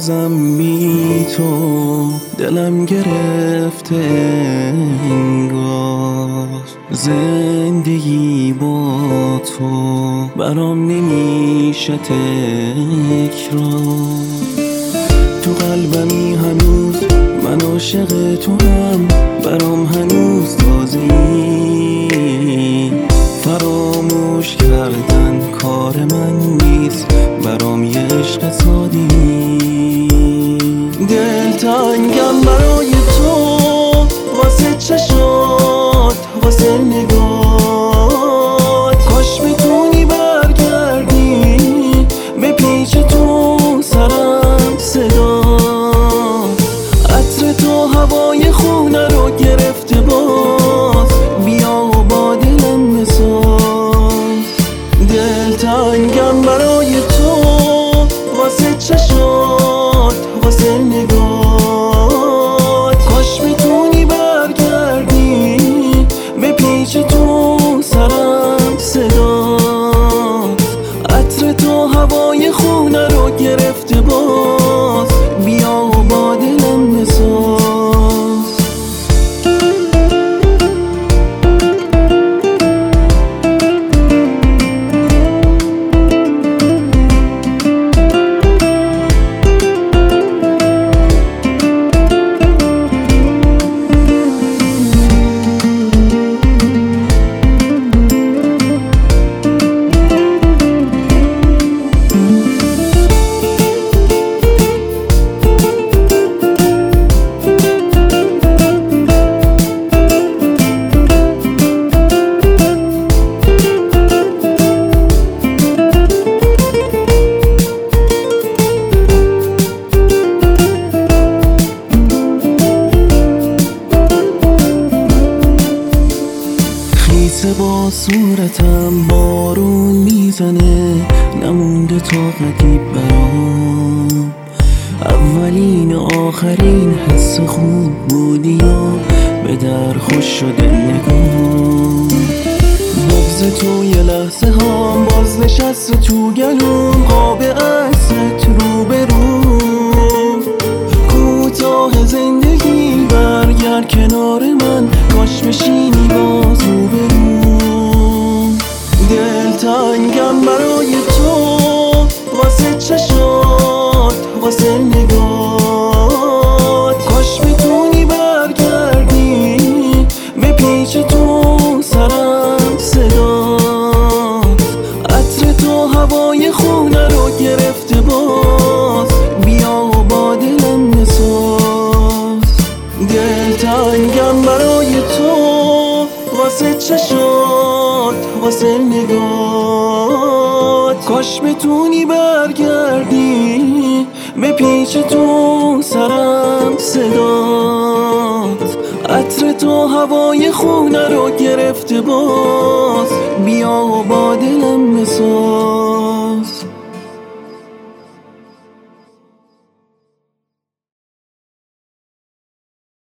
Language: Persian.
روزم بی تو دلم گرفته انگار، زندگی با تو برام نمیشه تکرار. تو قلبمی هنوز من عاشق تو هم، برام هنوز تازه‌ای. فراموش کردن کار من نیست، برام یه عشق سادی. دلتنگم برای تو، واسه چشات، واسه نگات. کاش بتونی برگردی به پیش تو سرم صدات. عطر تو هوای خونه رو گرفته باز، بیا و با دلم بساز. دلتنگم برای تو، واسه چشات، واسه نگات. کاش بتونی برگردی به پیش تو سرم صدات. عطر تو هوای خونه رو گرفته باز، بیا و با دلم بساز. با صورتم بارون میزنه، نمونده طاقتی برام. اولین و آخرین حس خوب بودی و به در خوش شده نگام. بغض تو یه لحظه هم باز نشسته تو گلوم، قاب عکست رو به رو. کوتاه زندگی برگرد کنار من، کاش بشینی باز رو به رو. دلتنگم برای تو، واسه چشات، واسه نگات. کاش بتونی برگردی به پیش تو سرم صدات. عطر تو هوای خونه رو گرفته باز، بیا و با دلم بساز. دلتنگم برای تو، واسه چشات، واسه نگات. کاش بتونی برگردی به پیش تو سرم صدات. عطر تو هوای خونه رو گرفته باز، بیا و با دلم بساز.